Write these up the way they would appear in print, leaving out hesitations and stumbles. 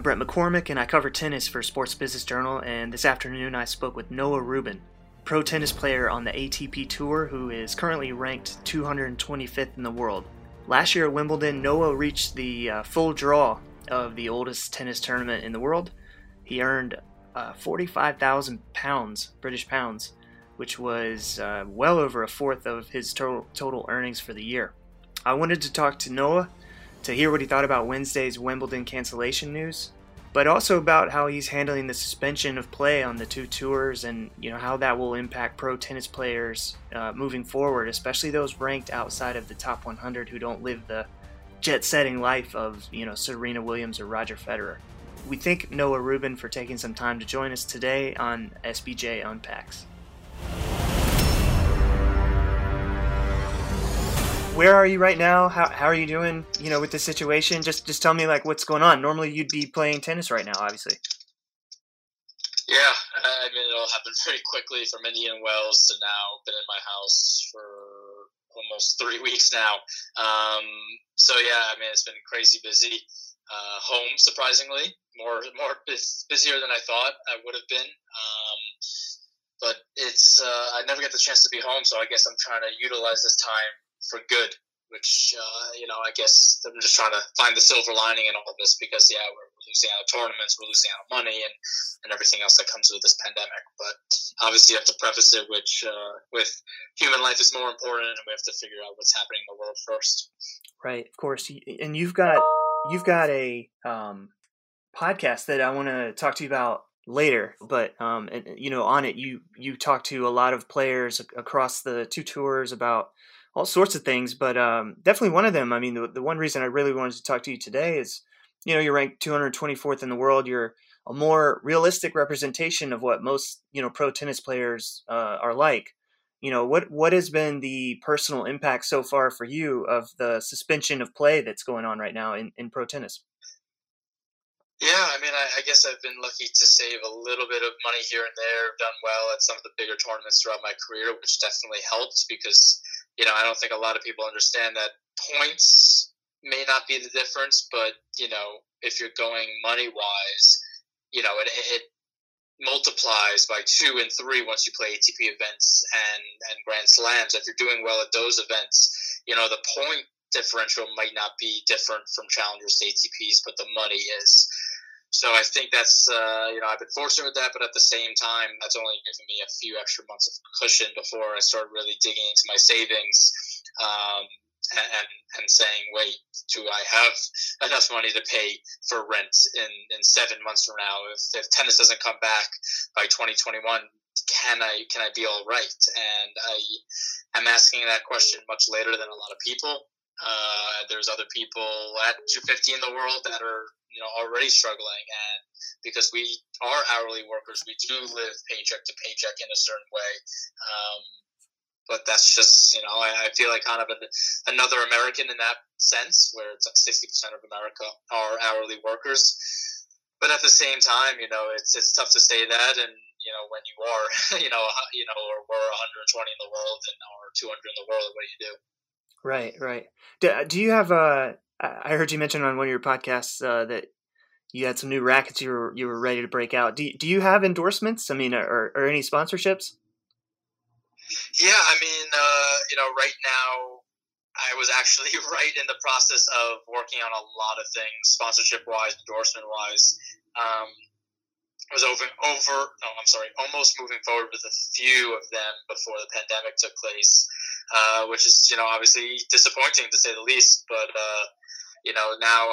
Brett McCormick, and I cover tennis for Sports Business Journal, and this afternoon I spoke with Noah Rubin, pro tennis player on the ATP Tour who is currently ranked 225th in the world. Last year at Wimbledon, Noah reached the full draw of the oldest tennis tournament in the world. He earned 45,000 British pounds, which was well over a fourth of his total earnings for the year. I wanted to talk to Noah to hear what he thought about Wednesday's Wimbledon cancellation news, but also about how he's handling the suspension of play on the two tours and how that will impact pro tennis players moving forward, especially those ranked outside of the top 100 who don't live the jet-setting life of Serena Williams or Roger Federer. We thank Noah Rubin for taking some time to join us today on SBJ Unpacks. Where are you right now? How are you doing, with the situation? Just tell me, what's going on. Normally you'd be playing tennis right now, obviously. Yeah, it all happened very quickly from Indian Wells to now. Been in my house for almost 3 weeks now. It's been crazy busy. Home, surprisingly, more busier than I thought I would have been. But it's I never get the chance to be home, so I guess I'm trying to utilize this time for good, which, I guess I'm just trying to find the silver lining in all of this because, we're losing out of tournaments, we're losing out of money and everything else that comes with this pandemic. But obviously you have to preface it with human life is more important and we have to figure out what's happening in the world first. Right, of course. And you've got a podcast that I want to talk to you about later, but on it you talk to a lot of players across the two tours about all sorts of things, but definitely one of them, the one reason I really wanted to talk to you today is, you're ranked 224th in the world. You're a more realistic representation of what most, pro tennis players are like. What has been the personal impact so far for you of the suspension of play that's going on right now in pro tennis? Yeah, I guess I've been lucky to save a little bit of money here and there, done well at some of the bigger tournaments throughout my career, which definitely helps because, I don't think a lot of people understand that points may not be the difference, but, if you're going money-wise, it multiplies by 2 and 3 once you play ATP events and Grand Slams. If you're doing well at those events, the point differential might not be different from challengers to ATPs, but the money is. So I think that's, I've been fortunate with that, but at the same time, that's only given me a few extra months of cushion before I start really digging into my savings and saying, wait, do I have enough money to pay for rent in 7 months from now? If tennis doesn't come back by 2021, can I be all right? And I'm asking that question much later than a lot of people. There's other people at 250 in the world that are already struggling, and because we are hourly workers, we do live paycheck to paycheck in a certain way. But that's just I feel like kind of another American in that sense, where it's like 60% of America are hourly workers. But at the same time, it's tough to say that, and when you are or we're 120 in the world and or 200 in the world, what do you do? Right. Do you have I heard you mention on one of your podcasts that you had some new rackets you were ready to break out. Do you have endorsements? Or any sponsorships? Yeah, right now I was actually right in the process of working on a lot of things, sponsorship-wise, endorsement-wise. I was almost moving forward with a few of them before the pandemic took place, which is, obviously disappointing to say the least. But, now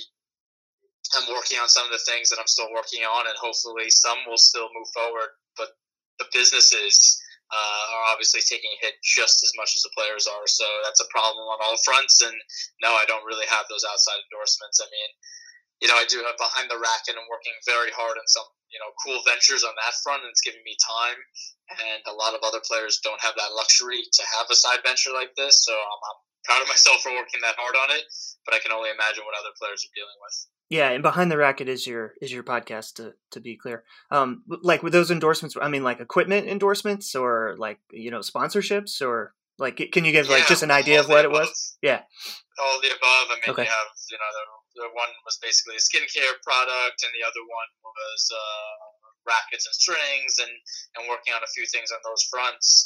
I'm working on some of the things that I'm still working on, and hopefully some will still move forward. But the businesses are obviously taking a hit just as much as the players are. So that's a problem on all fronts. And no, I don't really have those outside endorsements. I do have behind the racket and I'm working very hard on some, cool ventures on that front, and it's giving me time. And a lot of other players don't have that luxury to have a side venture like this. So I'm proud of myself for working that hard on it, but I can only imagine what other players are dealing with. Yeah, and Behind the Racket is your podcast, to be clear. With those endorsements, equipment endorsements or sponsorships, or can you give just an idea of what it was? Yeah. All the above. Okay. You have, the one was basically a skincare product, and the other one was rackets and strings, and working on a few things on those fronts,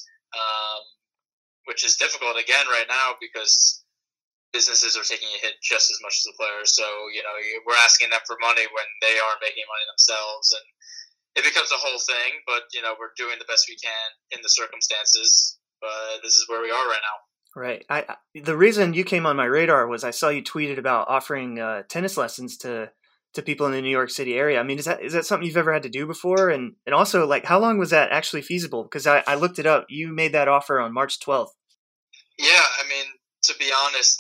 which is difficult again right now because businesses are taking a hit just as much as the players. So, we're asking them for money when they aren't making money themselves, and it becomes a whole thing. But, we're doing the best we can in the circumstances. But this is where we are right now. Right. The reason you came on my radar was I saw you tweeted about offering tennis lessons to people in the New York City area. I mean, is that something you've ever had to do before? And also, like, how long was that actually feasible? Because I looked it up. You made that offer on March 12th. Yeah, I mean, to be honest,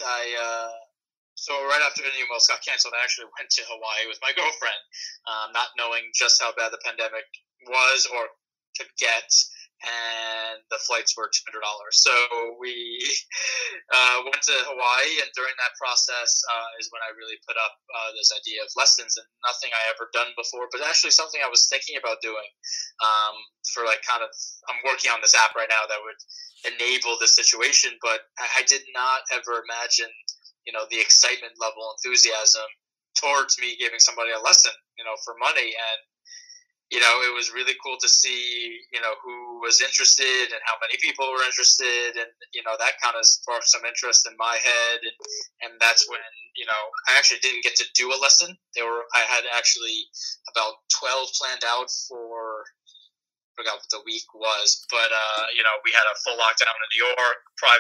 so right after the New World got canceled, I actually went to Hawaii with my girlfriend, not knowing just how bad the pandemic was or could get, and the flights were $200. So we went to Hawaii, and during that process is when I really put up this idea of lessons, and nothing I ever done before, but actually something I was thinking about doing for I'm working on this app right now that would enable this situation, but I did not ever imagine, the excitement level, enthusiasm towards me giving somebody a lesson, for money. And, it was really cool to see, who was interested and how many people were interested. And, that kind of sparked some interest in my head. And that's when, I actually didn't get to do a lesson. I had actually about 12 planned out for, I forgot what the week was, but, we had a full lockdown in New York,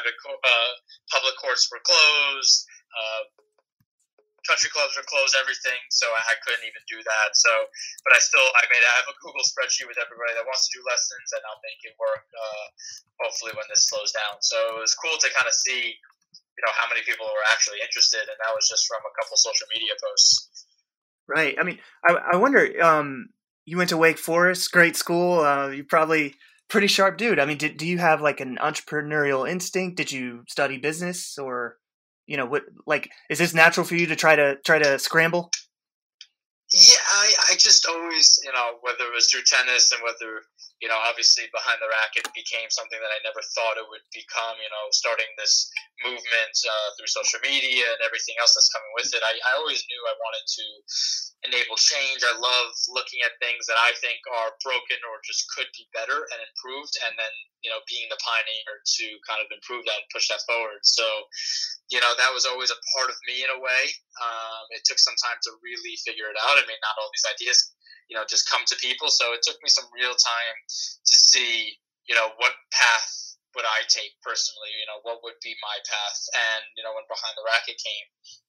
public courts were closed, country clubs were closed, everything, so I couldn't even do that. So, but I have a Google spreadsheet with everybody that wants to do lessons, and I'll make it work, hopefully when this slows down. So it was cool to kind of see, how many people were actually interested, and that was just from a couple social media posts. Right. I mean, I wonder, you went to Wake Forest, great school. You're probably pretty sharp dude. I mean, do you have like an entrepreneurial instinct? Did you study business, or, is this natural for you to try to scramble? Yeah, I just always, whether it was through tennis and whether, obviously behind the racket became something that I never thought it would become, starting this movement through social media and everything else that's coming with it. I always knew I wanted to enable change. I love looking at things that I think are broken or just could be better and improved, and then, being the pioneer to kind of improve that and push that forward. So, that was always a part of me in a way. It took some time to really figure it out. I mean, not all these ideas, just come to people. So it took me some real time to see, what path would I take personally, what would be my path. And, when Behind the Racket came,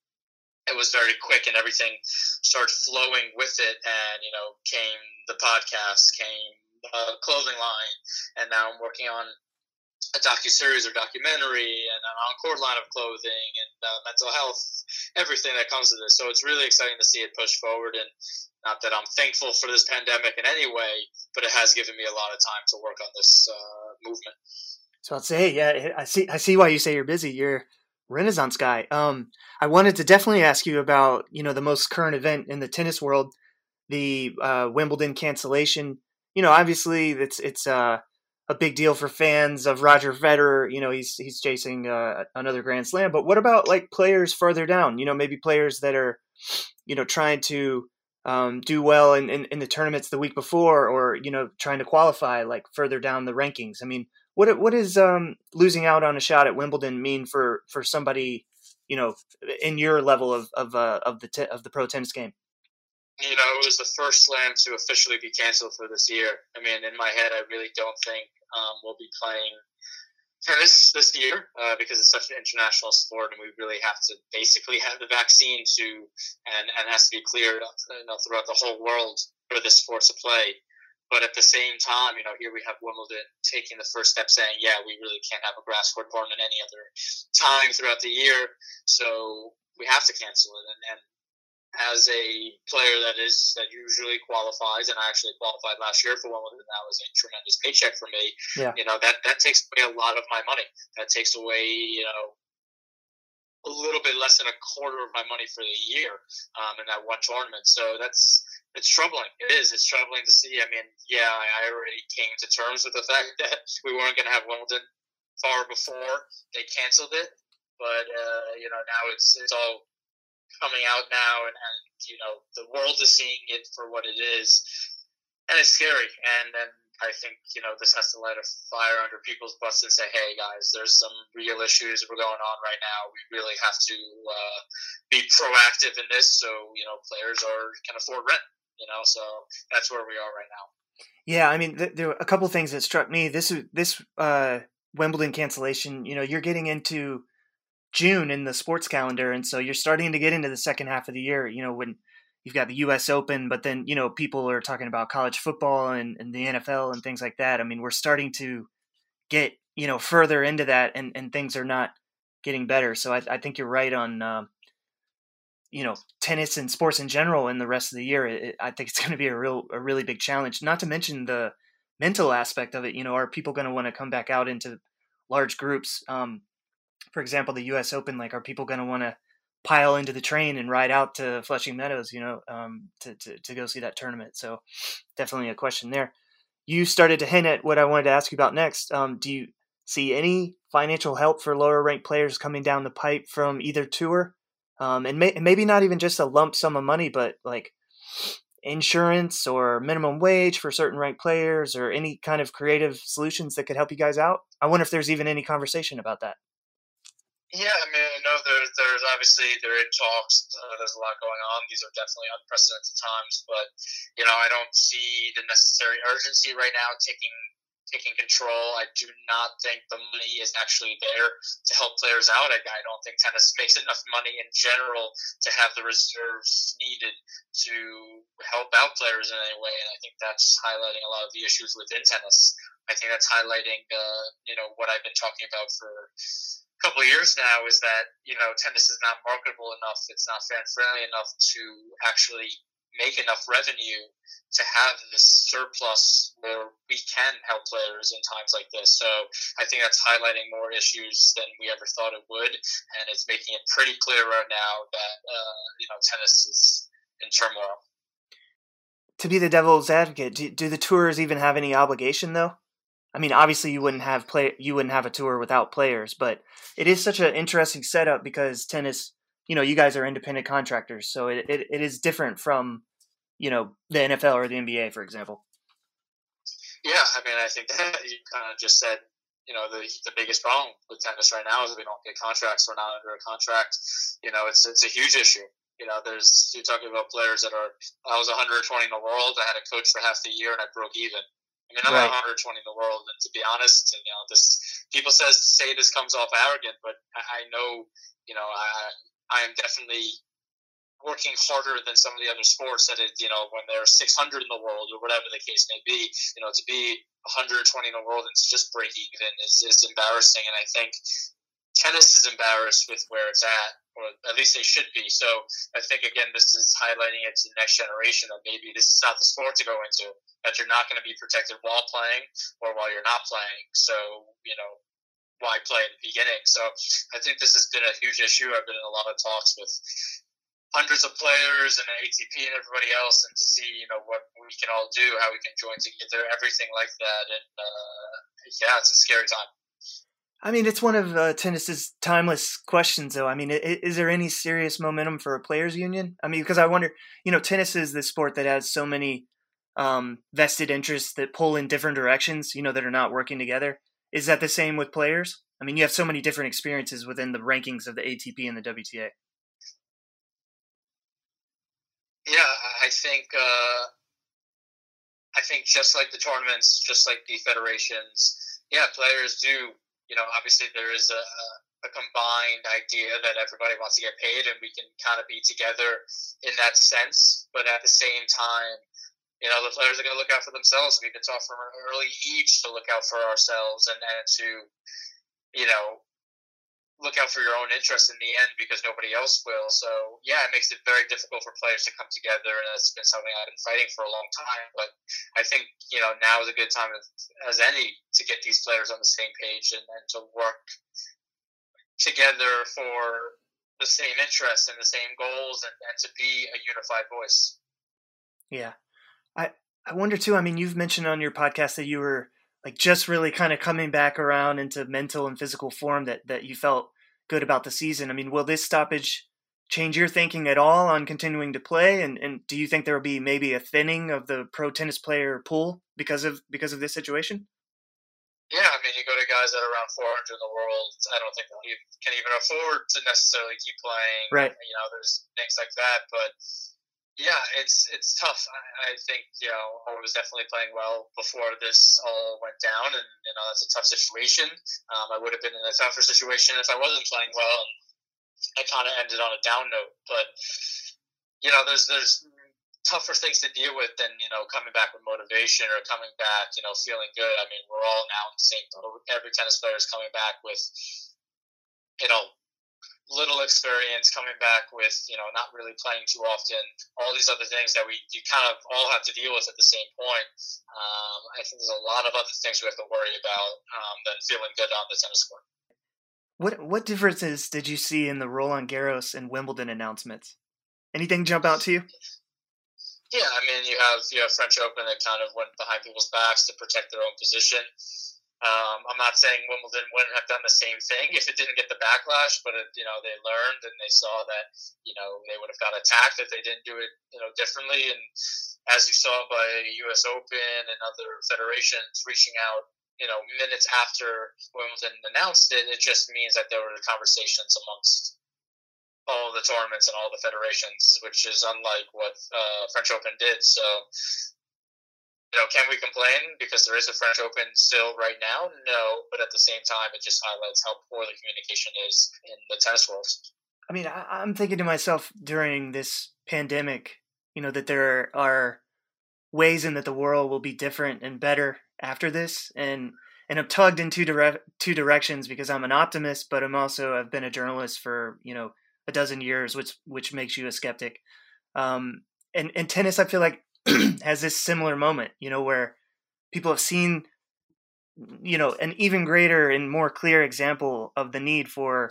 it was very quick and everything started flowing with it. And, came the podcast, came a clothing line, and now I'm working on a docuseries or documentary and an encore line of clothing and mental health, everything that comes to this. So it's really exciting to see it push forward, and not that I'm thankful for this pandemic in any way, but it has given me a lot of time to work on this movement. So I'd say, yeah, I see why you say you're busy. You're Renaissance guy. I wanted to definitely ask you about, the most current event in the tennis world, the Wimbledon cancellation. Obviously it's a big deal for fans of Roger Federer. He's chasing another Grand Slam. But what about like players further down? Maybe players that are, trying to do well in the tournaments the week before, or trying to qualify like further down the rankings. I mean, what is losing out on a shot at Wimbledon mean for somebody in your level of the pro tennis game? It was the first slam to officially be canceled for this year. I mean, in my head, I really don't think we'll be playing tennis this year because it's such an international sport, and we really have to basically have the vaccine and has to be cleared throughout the whole world for this sport to play. But at the same time, here we have Wimbledon taking the first step saying, yeah, we really can't have a grass court tournament any other time throughout the year, so we have to cancel it. And as a player that usually qualifies, and I actually qualified last year for Wimbledon, that was a tremendous paycheck for me. Yeah. That takes away a lot of my money. That takes away, a little bit less than a quarter of my money for the year in that one tournament. So it's troubling. It is. It's troubling to see. I mean, yeah, I already came to terms with the fact that we weren't going to have Wimbledon far before they canceled it. But, now it's all coming out now, and you know the world is seeing it for what it is, and it's scary. And then I think you know this has to light a fire under people's butts and say, hey guys, there's some real issues we're going on right now. We really have to be proactive in this, so you know players can afford rent. You know, so that's where we are right now. Yeah, I mean, there were a couple things that struck me. This Wimbledon cancellation. You know, you're getting into June in the sports calendar, and so you're starting to get into the second half of the year. You know, when you've got the U.S. Open, but then you know people are talking about college football and the NFL and things like that. I mean, we're starting to get further into that, and things are not getting better. So I think you're right on tennis and sports in general in the rest of the year. I think it's going to be a really big challenge, not to mention the mental aspect of it. You know, are people going to want to come back out into large groups? For example, the U.S. Open, like, are people going to want to pile into the train and ride out to Flushing Meadows, to go see that tournament? So definitely a question there. You started to hint at what I wanted to ask you about next. Do you see any financial help for lower ranked players coming down the pipe from either tour? And maybe not even just a lump sum of money, but like insurance or minimum wage for certain ranked players, or any kind of creative solutions that could help you guys out. I wonder if there's even any conversation about that. Yeah, I mean, I know there's obviously they're in talks. There's a lot going on. These are definitely unprecedented times, but you know, I don't see the necessary urgency right now taking control. I do not think the money is actually there to help players out. I don't think tennis makes enough money in general to have the reserves needed to help out players in any way, and I think that's highlighting a lot of the issues within tennis. I think that's highlighting, what I've been talking about for couple of years now, is that tennis is not marketable enough, it's not fan friendly enough to actually make enough revenue to have this surplus where we can help players in times like this. So I think that's highlighting more issues than we ever thought it would, and it's making it pretty clear right now that tennis is in turmoil. To be the devil's advocate, do the tours even have any obligation though? I mean, obviously you wouldn't have a tour without players, but it is such an interesting setup because tennis, you guys are independent contractors, so it is different from, the NFL or the NBA, for example. Yeah, I mean, I think that you kind of just said, the biggest problem with tennis right now is we don't get contracts. We're not under a contract. It's a huge issue. You're talking about players that I was 120 in the world. I had a coach for half the year and I broke even. I mean, I'm not 120 in the world, and to be honest, people say this comes off arrogant, but I know, I am definitely working harder than some of the other sports that when they're 600 in the world or whatever the case may be, to be 120 in the world and to just break even is embarrassing. And I think tennis is embarrassed with where it's at, or at least they should be. So I think, again, this is highlighting it to the next generation that maybe this is not the sport to go into, that you're not going to be protected while playing or while you're not playing. So, why play at the beginning? So I think this has been a huge issue. I've been in a lot of talks with hundreds of players and ATP and everybody else, and to see, what we can all do, how we can join together, everything like that. And it's a scary time. I mean, it's one of tennis's timeless questions, though. I mean, is there any serious momentum for a players' union? I mean, because I wonder, tennis is the sport that has so many vested interests that pull in different directions, that are not working together. Is that the same with players? I mean, you have so many different experiences within the rankings of the ATP and the WTA. Yeah, I think just like the tournaments, just like the federations, players do. Obviously there is a combined idea that everybody wants to get paid, and we can kind of be together in that sense. But at the same time, the players are going to look out for themselves. We've been taught from an early age to look out for ourselves and to, look out for your own interest in the end, because nobody else will. So, it makes it very difficult for players to come together, and that's been something I've been fighting for a long time. But I think, now is a good time as any to get these players on the same page and to work together for the same interests and the same goals, and to be a unified voice. Yeah. I wonder too, I mean, you've mentioned on your podcast that you were like just really kind of coming back around into mental and physical form, that you felt good about the season. I mean, will this stoppage change your thinking at all on continuing to play? And do you think there will be maybe a thinning of the pro tennis player pool because of this situation? Yeah, I mean, you go to guys that are around 400 in the world. I don't think you can even afford to necessarily keep playing. Right. There's things like that, but yeah, it's tough. I think I was definitely playing well before this all went down, and that's a tough situation. I would have been in a tougher situation if I wasn't playing well. I kind of ended on a down note, but there's tougher things to deal with than coming back with motivation or coming back feeling good. I mean, we're all now in the same boat. Every tennis player is coming back with little experience, coming back with not really playing too often, all these other things that you kind of all have to deal with at the same point. I think there's a lot of other things we have to worry about than feeling good on the tennis court. What differences did you see in the Roland Garros and Wimbledon announcements? Anything jump out to you? Yeah, I mean, you have French Open that kind of went behind people's backs to protect their own position. I'm not saying Wimbledon wouldn't have done the same thing if it didn't get the backlash, but they learned and they saw that they would have got attacked if they didn't do it differently. And as you saw by U.S. Open and other federations reaching out minutes after Wimbledon announced it, it just means that there were conversations amongst all the tournaments and all the federations, which is unlike what French Open did. So, can we complain because there is a French Open still right now? No, but at the same time, it just highlights how poor the communication is in the tennis world. I mean, I'm thinking to myself during this pandemic, that there are ways in that the world will be different and better after this, and I'm tugged in two directions because I'm an optimist, but I've been a journalist for a dozen years, which makes you a skeptic. And tennis, I feel like has this similar moment, where people have seen, an even greater and more clear example of the need for,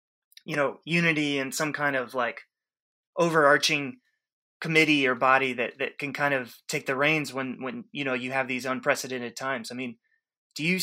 unity and some kind of like overarching committee or body that can kind of take the reins when you have these unprecedented times. I mean, do you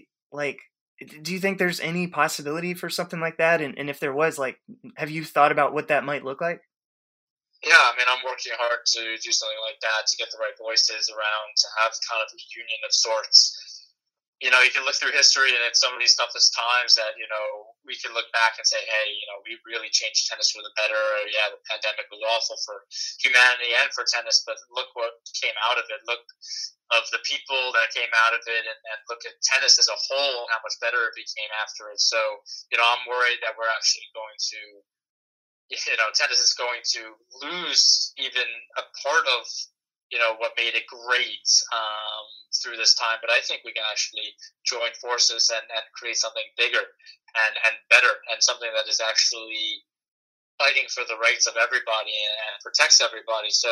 think there's any possibility for something like that? And if there was, have you thought about what that might look like? Yeah, I mean, I'm working hard to do something like that, to get the right voices around, to have kind of a union of sorts. You can look through history, and it's some of these toughest times that, we can look back and say, hey, we really changed tennis for the better. Yeah, the pandemic was awful for humanity and for tennis, but look what came out of it. Look of the people that came out of it, and look at tennis as a whole, how much better it became after it. So, I'm worried that we're actually going to, tennis is going to lose even a part of, what made it great through this time. But I think we can actually join forces and create something bigger and better, and something that is actually fighting for the rights of everybody and protects everybody. So,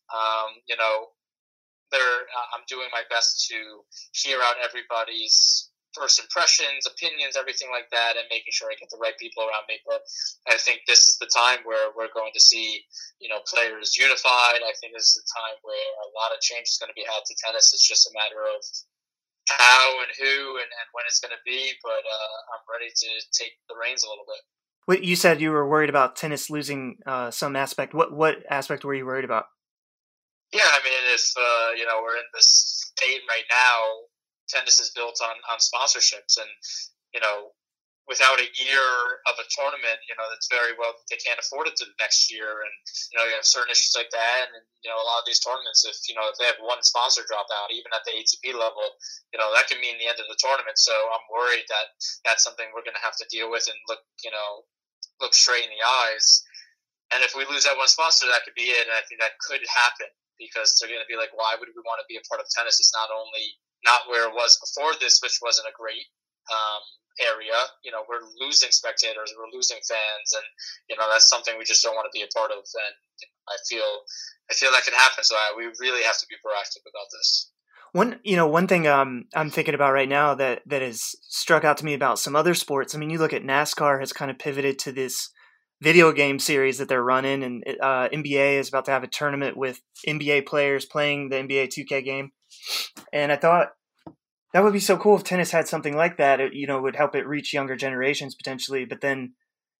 I'm doing my best to hear out everybody's first impressions, opinions, everything like that, and making sure I get the right people around me. But I think this is the time where we're going to see, players unified. I think this is the time where a lot of change is going to be had to tennis. It's just a matter of how and who and when it's going to be. But I'm ready to take the reins a little bit. What you said, you were worried about tennis losing some aspect. What aspect were you worried about? Yeah, I mean, if we're in this state right now, tennis is built on sponsorships, and without a year of a tournament, that's very well they can't afford it to the next year, and you have certain issues like that, and a lot of these tournaments, if they have one sponsor drop out, even at the ATP level, that can mean the end of the tournament. So I'm worried that that's something we're going to have to deal with and look straight in the eyes. And if we lose that one sponsor, that could be it, and I think that could happen, because they're going to be like, why would we want to be a part of tennis? It's not where it was before this, which wasn't a great area. We're losing spectators, we're losing fans, and that's something we just don't want to be a part of. And I feel that could happen. So we really have to be proactive about this. One thing I'm thinking about right now that has struck out to me about some other sports. I mean, you look at NASCAR has kind of pivoted to this video game series that they're running, and NBA is about to have a tournament with NBA players playing the NBA 2K game. And I thought that would be so cool if tennis had something like that. It would help it reach younger generations potentially. But then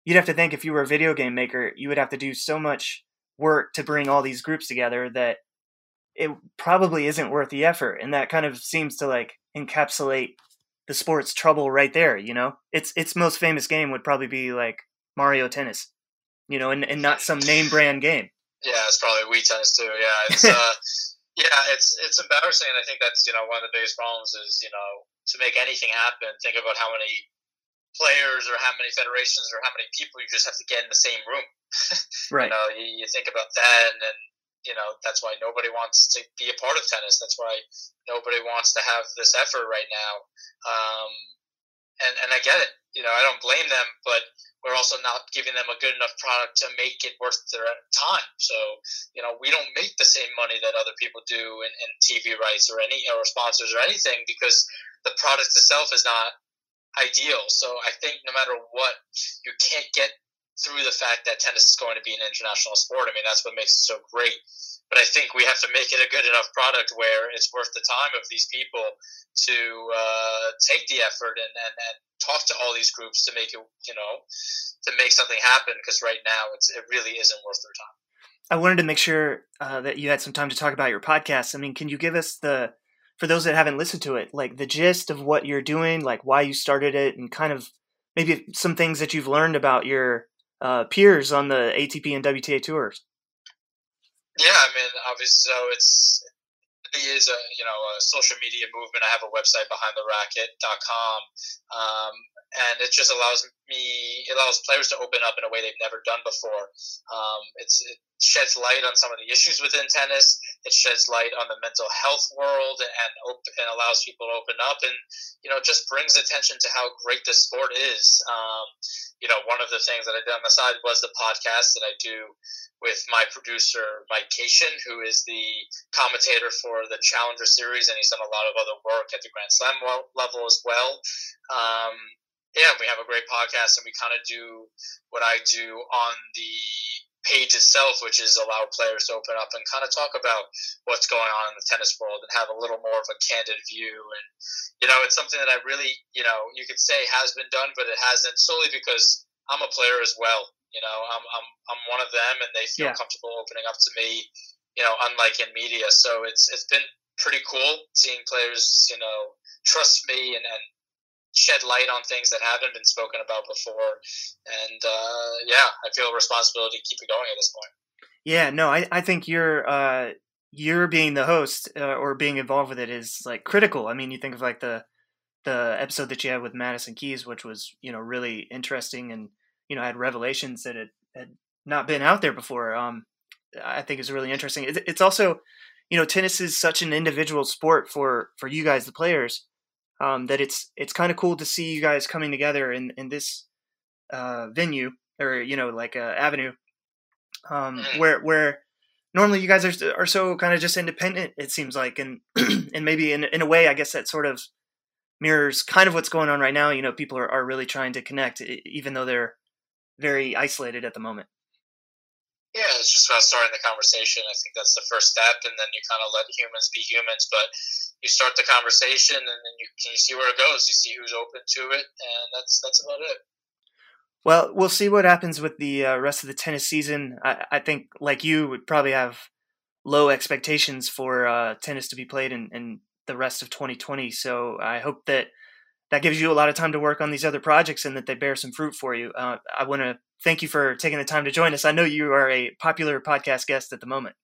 you'd have to think if you were a video game maker, you would have to do so much work to bring all these groups together that it probably isn't worth the effort. And that kind of seems to like encapsulate the sport's trouble right there. You know, its most famous game would probably be like Mario Tennis, you know, and not some name brand game. Yeah, it's probably Wii Tennis too. Yeah, it's it's embarrassing, and I think that's, you know, one of the biggest problems is, you know, to make anything happen, think about how many players or how many federations or how many people you just have to get in the same room. Right. You know, you think about that, and you know, that's why nobody wants to be a part of tennis. That's why nobody wants to have this effort right now. And I get it. You know, I don't blame them, but we're also not giving them a good enough product to make it worth their time. So, you know, we don't make the same money that other people do in TV rights or sponsors or anything, because the product itself is not ideal. So I think no matter what, you can't get through the fact that tennis is going to be an international sport. I mean, that's what makes it so great. But I think we have to make it a good enough product where it's worth the time of these people to take the effort and talk to all these groups to make it, you know, to make something happen. Because right now it really isn't worth their time. I wanted to make sure that you had some time to talk about your podcast. I mean, can you give us for those that haven't listened to it, like the gist of what you're doing, like why you started it, and kind of maybe some things that you've learned about your peers on the ATP and WTA tours? Yeah, I mean, obviously, so it is a social media movement. I have a website, BehindTheRacket.com, and it just allows players to open up in a way they've never done before. It sheds light on some of the issues within tennis. It sheds light on the mental health world and allows people to open up, and, you know, just brings attention to how great this sport is. You know, one of the things that I did on the side was the podcast that I do with my producer, Mike Cation, who is the commentator for the Challenger Series, and he's done a lot of other work at the Grand Slam level as well. Yeah, we have a great podcast, and we kind of do what I do on the page itself, which is allow players to open up and kind of talk about what's going on in the tennis world and have a little more of a candid view. And, you know, it's something that I really, you know, you could say has been done, but it hasn't, solely because I'm a player as well. You know, I'm one of them, and they feel comfortable opening up to me, you know, unlike in media. So it's been pretty cool seeing players, you know, trust me and shed light on things that haven't been spoken about before. And I feel a responsibility to keep it going at this point. Yeah, no, I think you're being the host or being involved with it is like critical. I mean, you think of like the episode that you had with Madison Keys, which was, you know, really interesting and, you know, had revelations that had not been out there before. I think is really interesting. It's also, you know, tennis is such an individual sport for you guys, the players, that it's kind of cool to see you guys coming together in this venue, or, you know, like avenue, where normally you guys are so kind of just independent, it seems like, and and maybe in a way, I guess that sort of mirrors kind of what's going on right now. You know, people are really trying to connect, even though they're very isolated at the moment. Yeah, it's just about starting the conversation. I think that's the first step, and then you kind of let humans be humans. But you start the conversation, and then you see where it goes. You see who's open to it, and that's about it. Well, we'll see what happens with the rest of the tennis season. I think, like you, would probably have low expectations for tennis to be played in the rest of 2020. So I hope that gives you a lot of time to work on these other projects and that they bear some fruit for you. I want to thank you for taking the time to join us. I know you are a popular podcast guest at the moment.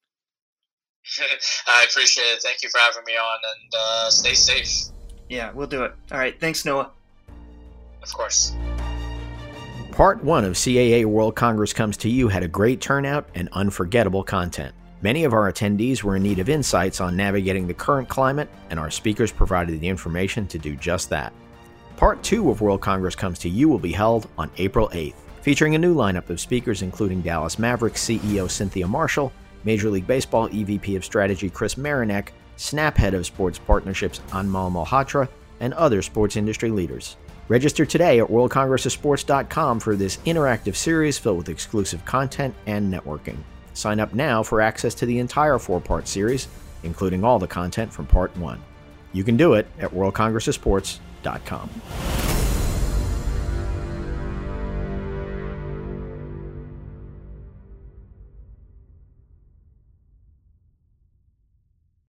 I appreciate it. Thank you for having me on, and stay safe. Yeah, we'll do it. All right. Thanks, Noah. Of course. Part 1 of CAA World Congress Comes to You had a great turnout and unforgettable content. Many of our attendees were in need of insights on navigating the current climate, and our speakers provided the information to do just that. Part 2 of World Congress Comes to You will be held on April 8th, featuring a new lineup of speakers including Dallas Mavericks CEO Cynthia Marshall, Major League Baseball EVP of Strategy Chris Marinak, Snap Head of Sports Partnerships Anmal Malhotra, and other sports industry leaders. Register today at worldcongressofsports.com for this interactive series filled with exclusive content and networking. Sign up now for access to the entire 4-part series, including all the content from Part 1. You can do it at worldcongressofsports.com.